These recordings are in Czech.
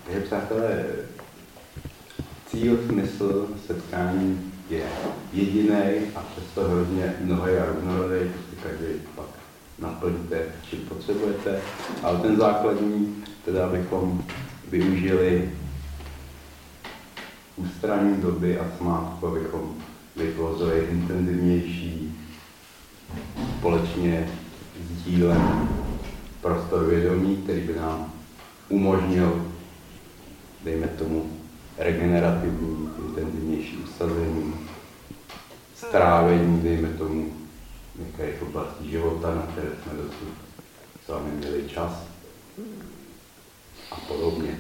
Takže přátelé, cíl, smysl setkání je jediný a přesto hrozně mnohý a různorodý, prostě každý pak naplníte, čím potřebujete, ale ten základní, teda abychom využili ústraní doby a smátku, abychom vytvořili intenzivnější společně sdílen prostor vědomí, který by nám umožnil, dejme tomu, regenerativní, intenzivnější usazení, strávení, dejme tomu, některých oblastí života, na které jsme dosud s vámi měli čas a podobně.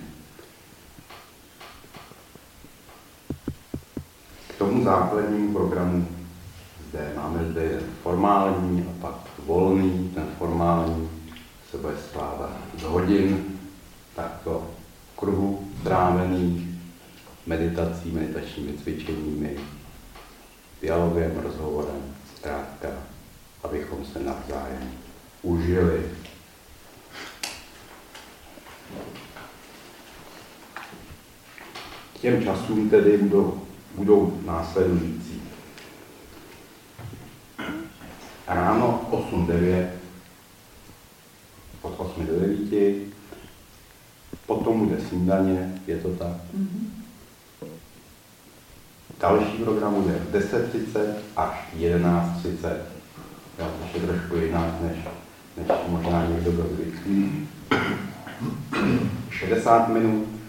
K tomu základnímu programu máme zde formální a pak volný. Ten formální se bude skládat z hodin takto v kruhu strávených meditací, meditačními cvičeními, dialogem, rozhovorem, zkrátka, abychom se navzájem užili. Těm časům tedy budou následující. Ráno 8-9, od 8 do 9, potom bude snídaně, je to tak. Další program bude 10:30 až 11:30. Já to je trošku jinak, než možná někdo byl zvyklý. 60 minut